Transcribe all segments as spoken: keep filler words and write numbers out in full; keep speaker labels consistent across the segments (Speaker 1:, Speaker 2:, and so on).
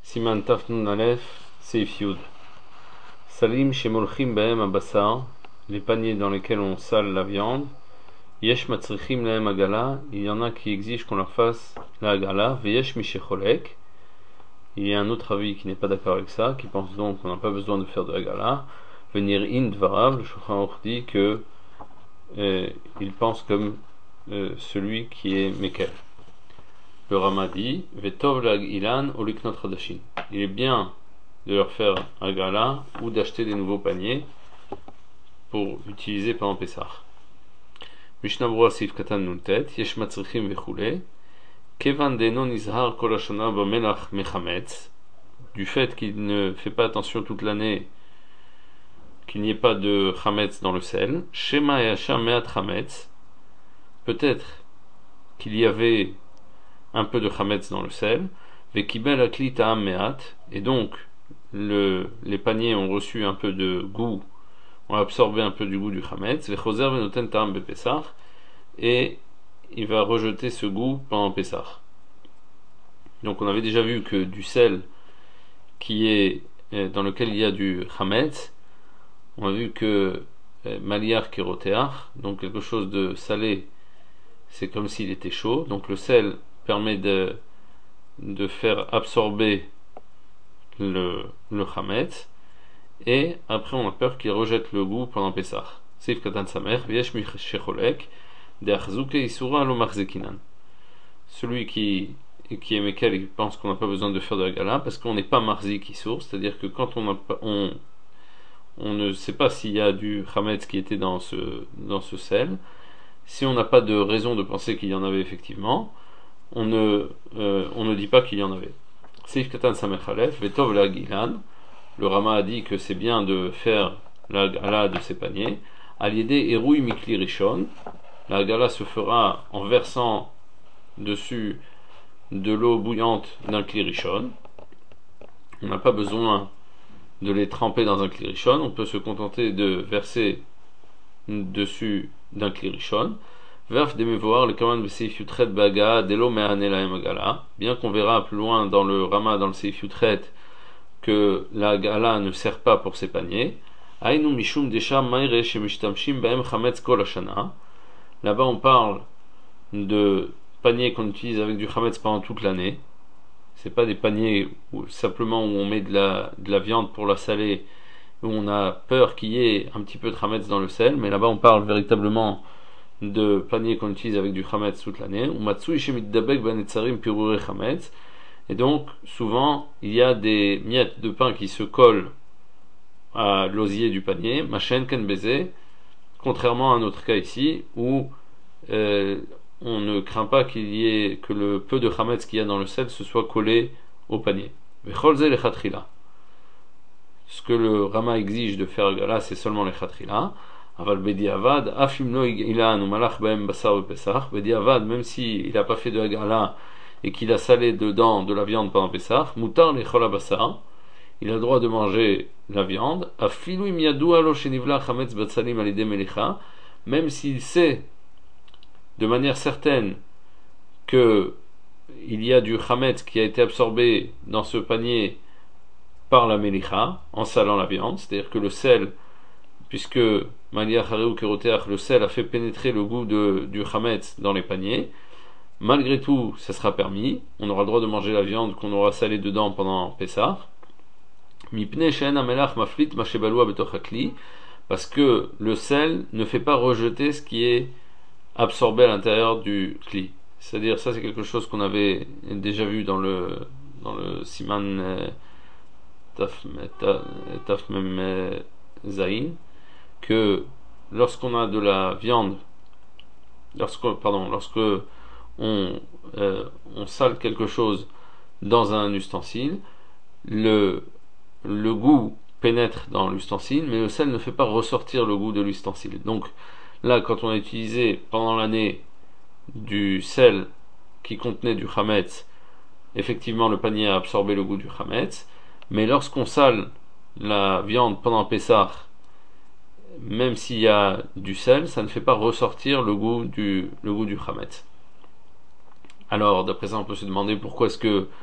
Speaker 1: Siman Taf Nun Aleph, Seif Yud. Salim Shemolchim Bahem Abassar, les paniers dans lesquels on sale la viande. Yesh Matzrichim Lahem Agala, il y en a qui exigent qu'on leur fasse la Agala. Veyesh Mishecholek, il y a un autre avis qui n'est pas d'accord avec ça, qui pense donc qu'on n'a pas besoin de faire de Agala. Venir in Dvarav, le Shulchan Aruch dit que euh, il pense comme euh, celui qui est Mekel. Le Rama dit Vetov lag ilan oliknot hadashin. Il est bien de leur faire un gala ou d'acheter des nouveaux paniers pour utiliser pendant Pessah. Mishnah Berurah Sif Katan Nuntet Yesh matzrichim vechule Kevan deno nizhar kol hashana bamelach mechametz, du fait qu'il ne fait pas attention toute l'année qu'il n'y ait pas de chametz dans le sel. Shema yasha meat chametz, peut-être qu'il y avait un peu de chametz dans le sel, vekibel akli ta'am meat, et donc le, les paniers ont reçu un peu de goût, ont absorbé un peu du goût du chametz, vechozer venoten ta'am bepesach, et il va rejeter ce goût pendant Pessah. Donc on avait déjà vu que du sel qui est dans lequel il y a du chametz, on a vu que maliar keroteach, donc quelque chose de salé, c'est comme s'il était chaud, donc le sel permet de, de faire absorber le, le chametz, et après on a peur qu'il rejette le goût pendant Pessah. Seif katan samer, viesh mishecholek, deachzuke isura lo marzekinan. Celui qui, qui est mekel, il pense qu'on n'a pas besoin de faire de la gala, parce qu'on n'est pas marzik isur, c'est-à-dire que quand on, a, on, on ne sait pas s'il y a du chametz qui était dans ce, dans ce sel, si on n'a pas de raison de penser qu'il y en avait effectivement, on ne, euh, on ne dit pas qu'il y en avait. Seif katan samer chalef, vetov la gilan, le Rama a dit que c'est bien de faire la gala de ces paniers. Aliédé erouy mikli rishon, la gala se fera en versant dessus de l'eau bouillante d'un kli rishon. On n'a pas besoin de les tremper dans un kli rishon, on peut se contenter de verser dessus d'un kli rishon. Verf de mevoir le kaman be seif yutret baga delo me'ane lahem agala, bien qu'on verra plus loin dans le Rama, dans le seif yutret, que la gala ne sert pas pour ces paniers. Aïnou mishum desha maire shemishtamshim bahem chametz kol hashana. Là-bas on parle de paniers qu'on utilise avec du chametz pendant toute l'année. C'est pas des paniers où, simplement où on met de la, de la viande pour la saler, où on a peur qu'il y ait un petit peu de chametz dans le sel, mais là-bas on parle véritablement de paniers qu'on utilise avec du chametz toute l'année. Umatsui shemidabek banetzarim pirure chametz. Et donc, souvent, il y a des miettes de pain qui se collent à l'osier du panier, machen ken baiser, contrairement à un autre cas ici, où euh, on ne craint pas qu'il y ait, que le peu de chametz qu'il y a dans le sel se soit collé au panier. Vecholze le chatrila. Ce que le Rama exige de faire gala, c'est seulement les chatrila. Aval bedi avad, afimno ilan ou malach baem basar ou pesach. Bedi avad, même s'il n'a pas fait de gala et qu'il a salé dedans de la viande pendant Pessah, mutar lechol habasar, il a le droit de manger la viande, afilu im yadu alo shenivla chametz batsalim alide melicha, même s'il sait de manière certaine que il y a du chametz qui a été absorbé dans ce panier par la melicha, en salant la viande, c'est-à-dire que le sel, puisque malia chareu keroteach, le sel a fait pénétrer le goût de, du chametz dans les paniers, malgré tout, ça sera permis. On aura le droit de manger la viande qu'on aura salée dedans pendant Pessah. Parce que le sel ne fait pas rejeter ce qui est absorbé à l'intérieur du kli. C'est-à-dire, ça c'est quelque chose qu'on avait déjà vu dans le dans le siman taf mem zayin, que lorsqu'on a de la viande, lorsque pardon, lorsque On, euh, on sale quelque chose dans un ustensile, le, le goût pénètre dans l'ustensile, mais le sel ne fait pas ressortir le goût de l'ustensile. Donc là, quand on a utilisé pendant l'année du sel qui contenait du chametz, effectivement le panier a absorbé le goût du chametz, mais lorsqu'on sale la viande pendant Pessah, même s'il y a du sel, ça ne fait pas ressortir le goût du, le goût du chametz. Alors, d'après ça, on peut se demander pourquoi est-ce que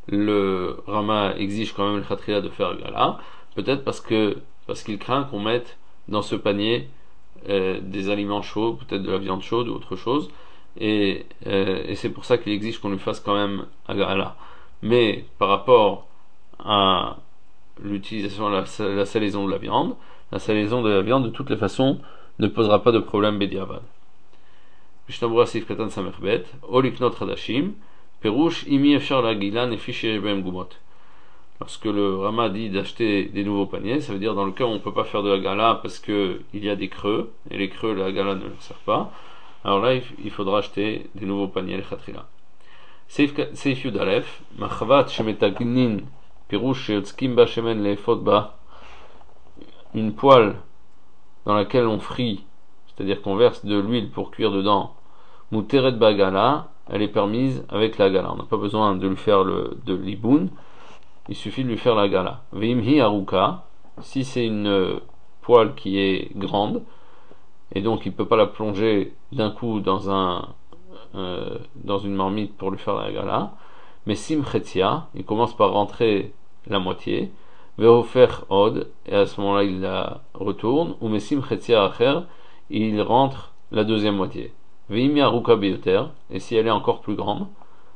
Speaker 1: le Rama exige quand même le Khatrila de faire Gala? Peut-être parce que parce qu'il craint qu'on mette dans ce panier euh, des aliments chauds, peut-être de la viande chaude ou autre chose, et, euh, et c'est pour ça qu'il exige qu'on lui fasse quand même Gala. Mais par rapport à l'utilisation de la, la salaison de la viande, la salaison de la viande de toutes les façons ne posera pas de problème Bediavad. Mishnah Sif Katan Samerbet, Oliknot Hadashim, Perouche Imi Efshar la Gila Nefi Shebem Gumot. Lorsque le Rama dit d'acheter des nouveaux paniers, ça veut dire dans le cas où on ne peut pas faire de la gala parce qu'il y a des creux, et les creux, la gala ne le sert pas, alors là il faudra acheter des nouveaux paniers, les Khatrila. Seif Yud Alef, Machavat Shemetagnin, Perouche Sheotskim Ba Shemen Lefot Ba, une poêle dans laquelle on frit, c'est-à-dire qu'on verse de l'huile pour cuire dedans, Muteret Bagala, elle est permise avec la gala. On n'a pas besoin de lui faire le, de l'iboun, il suffit de lui faire la gala. Vimhi Aruka, si c'est une poêle qui est grande, et donc il ne peut pas la plonger d'un coup dans un euh, dans une marmite pour lui faire la gala, mais Sim Chetia, il commence par rentrer la moitié, Vehofer Od, et à ce moment-là il la retourne, ou Mesim Chetia Acher, il rentre la deuxième moitié. Vimhi Aruka Beyoter, et si elle est encore plus grande,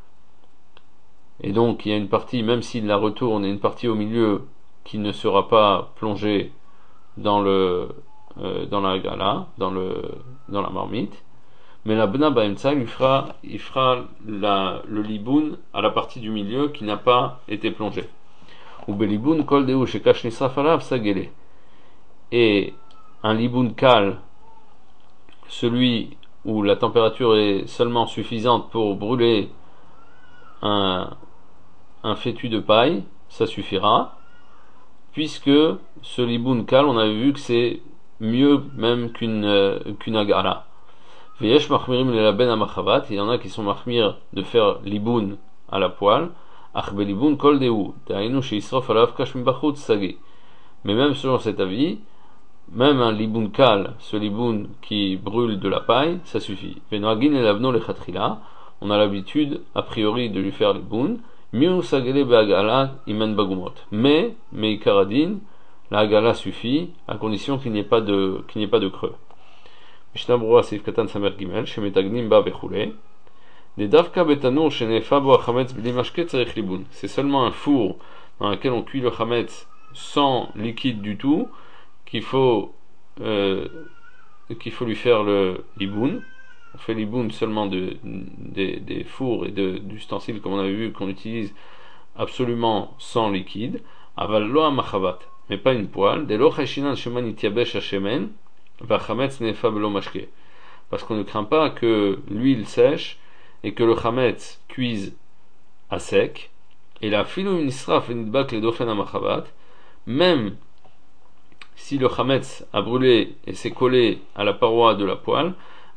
Speaker 1: et donc il y a une partie, même s'il la retourne, et une partie au milieu qui ne sera pas plongée dans le euh, dans la gala, dans le dans la marmite, mais la bna baemtsa lui fera il fera la, le liboun à la partie du milieu qui n'a pas été plongée. Ou beliboun kol deu shekash nisraf alav sagele. Et un liboun kal, celui où la température est seulement suffisante pour brûler un un fétu de paille, ça suffira, puisque ce liboun kal, on avait vu que c'est mieux même qu'une euh, qu'une agara. Veyesh machmirim le laben amachavat, il y en a qui sont machmir de faire liboun à la poêle, ach beliboun kol deu, dainu sheisrof alav kash mibachut sagi. Mais même selon cet avis, même un liboun kal, ce liboun qui brûle de la paille, ça suffit. Venoagin el avno le chatrila, on a l'habitude a priori de lui faire liboun. Mais, mais Karadin, la gala suffit, à condition qu'il n'y ait pas de, qu'il n'y ait pas de creux. Mishnah Brura Seif Katan Samer Gimel, Shemetagnim Ba Bechule. Des Davka Betanur, Shenefa Bo Achametz Blimashke Tzarech Liboun. C'est seulement un four dans lequel on cuit le chametz sans liquide du tout, qu'il faut, euh, qu'il faut lui faire le liboun. On fait l'iboun seulement de, de, des fours et de, d'ustensiles, comme on avait vu, qu'on utilise absolument sans liquide. Aval lo amachavat, mais pas une poêle. De lo chashinan sheman ityabesh hashemen, vachametz nefa belo mashke. Parce qu'on ne craint pas que l'huile sèche et que le chametz cuise à sec. Et la filo nisraf enidbak le dofen amachavat, même si le chametz a brûlé et s'est collé à la paroi de la poêle,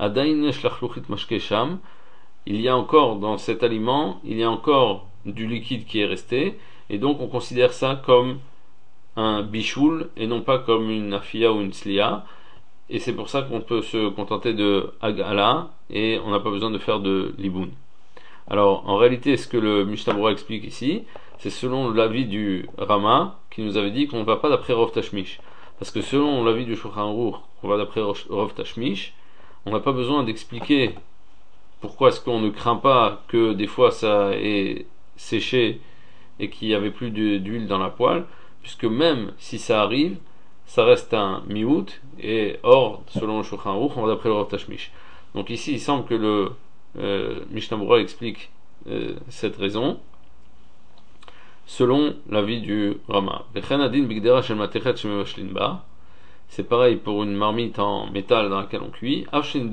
Speaker 1: il y a encore dans cet aliment, il y a encore du liquide qui est resté, et donc on considère ça comme un bichoul et non pas comme une afia ou une slia, et c'est pour ça qu'on peut se contenter de agala et on n'a pas besoin de faire de liboun. Alors en réalité, ce que le Mishnah Brura explique ici, c'est selon l'avis du Rama qui nous avait dit qu'on ne va pas d'après Rov Tashmish, parce que selon l'avis du Shulchan Aruch, on va d'après Rov Tashmish, on n'a pas besoin d'expliquer pourquoi est-ce qu'on ne craint pas que des fois ça ait séché et qu'il n'y avait plus d'huile dans la poêle, puisque même si ça arrive, ça reste un miout, et or, selon le Shulchan Aruch, on va d'après le Rav Tashmish. Donc ici, il semble que le euh, Mishnah Brura explique euh, cette raison, selon l'avis du Rama. C'est pareil pour une marmite en métal dans laquelle on cuit.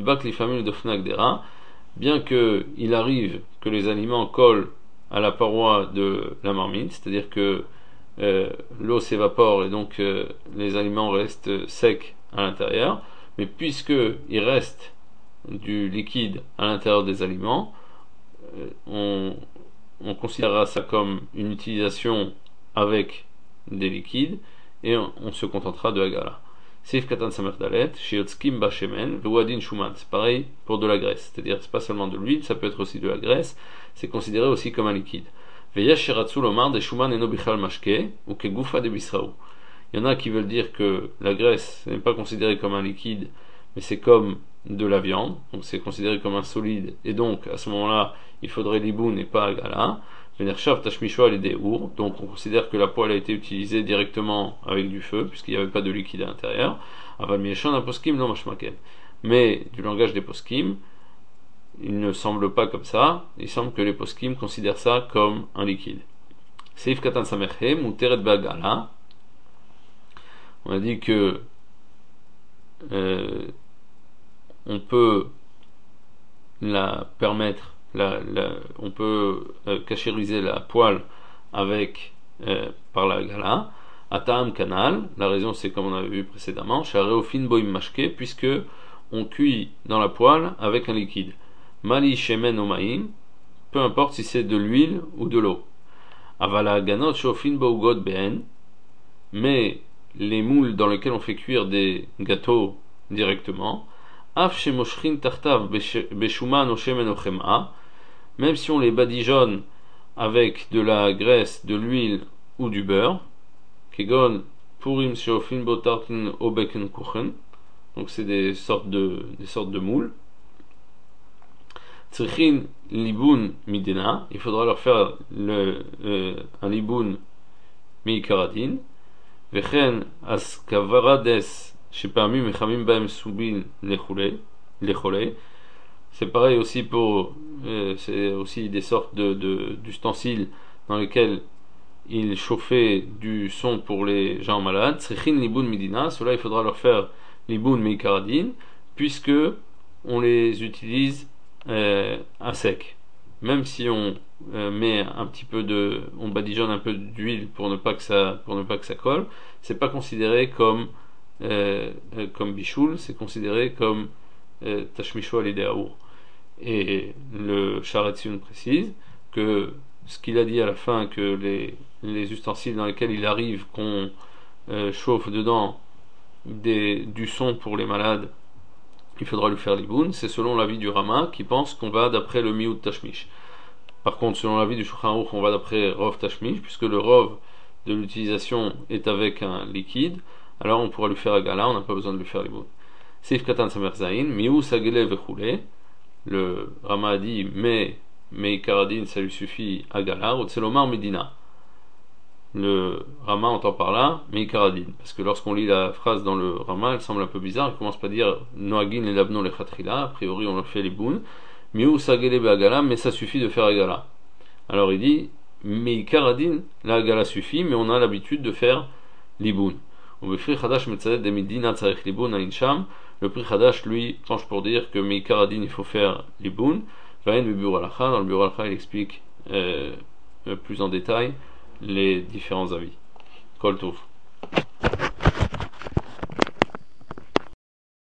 Speaker 1: Bien qu'il arrive que les aliments collent à la paroi de la marmite, c'est-à-dire que euh, l'eau s'évapore et donc euh, les aliments restent secs à l'intérieur, mais puisque il reste du liquide à l'intérieur des aliments, euh, on, on considérera ça comme une utilisation avec des liquides et on, on se contentera de Hagala. Seif Katan Samer Dalet, Shiotskim Bashemen, Vouadin Shuman, c'est pareil pour de la graisse, c'est-à-dire c'est pas seulement de l'huile, ça peut être aussi de la graisse, c'est considéré aussi comme un liquide. Veyesh shiratsu lomar de shuman eno bichal mashke ou ke gufa de bisraou. Il y en a qui veulent dire que la graisse n'est pas considérée comme un liquide, mais c'est comme de la viande, donc c'est considéré comme un solide, et donc à ce moment-là, il faudrait liboun et pas agala. Venershav tashmishwa et des our, donc on considère que la poêle a été utilisée directement avec du feu, puisqu'il n'y avait pas de liquide à l'intérieur. Aval mieshan aposkim non mashmaken. Mais du langage des poskim, il ne semble pas comme ça, il semble que les poskim considèrent ça comme un liquide. Seif katan samerhe, muteret bagala. On a dit que euh, on peut la permettre, la, la, on peut euh, cachériser la poêle avec euh, par la gala. Atam kanal, la raison c'est comme on avait vu précédemment, shareofin boim mashke, puisque on cuit dans la poêle avec un liquide. Mali shemen omaim, peu importe si c'est de l'huile ou de l'eau. Avala ganot shofin bougod ben, mais les moules dans lesquels on fait cuire des gâteaux directement, af shemoshrin tartav beshuman o shemen o chem'a, même si on les badigeonne avec de la graisse, de l'huile ou du beurre, kegon purim sheofin botartin o beken kuchen, donc c'est des sortes de des sortes de moules. Tzrichin liboun midena, il faudra leur faire le, euh, un liboun mi-karadin. Vechen askavarades shepami mechamim baem subin lechole. C'est pareil aussi pour, euh, c'est aussi des sortes de, de, d'ustensiles dans lesquels il chauffait du son pour les gens malades. Tzrichin liboun midina, cela il faudra leur faire liboun mi-karadin, puisque on les utilise euh, à sec. Même si on euh, met un petit peu de, on badigeonne un peu d'huile pour ne pas que ça, pour ne pas que ça colle, c'est pas considéré comme euh, comme bichoul, c'est considéré comme euh, tashmishwa lideaour. Et le Sharetzion précise que ce qu'il a dit à la fin, que les les ustensiles dans lesquels il arrive qu'on euh, chauffe dedans des, du son pour les malades, il faudra lui faire l'iboun, c'est selon l'avis du Rama qui pense qu'on va d'après le miout tashmish. Par contre, selon l'avis du Shulchan Aruch, on va d'après rov tashmish, puisque le rov de l'utilisation est avec un liquide, alors on pourra lui faire agala, on n'a pas besoin de lui faire l'iboun. Seif katan samer zayin, miou sagele vechule, le Rama a dit, mais, mais karadin, ça lui suffit agala, ou tselomar medina. Le Rama entend par là Meikaradin, parce que lorsqu'on lit la phrase dans le Rama, elle semble un peu bizarre. Il commence par dire Noagin et Labnon les Khatrila, a priori on leur fait les boun, Miou Sagele Be'agala, mais ça suffit de faire Agala. Alors il dit Meikaradin, la Agala suffit, mais on a l'habitude de faire l'iboun. Le Pri Khadash lui penche pour dire que Meikaradin il faut faire l'iboun. Dans le Bureau Al-Kha il explique euh, plus en détail les différents avis. Kol Tov.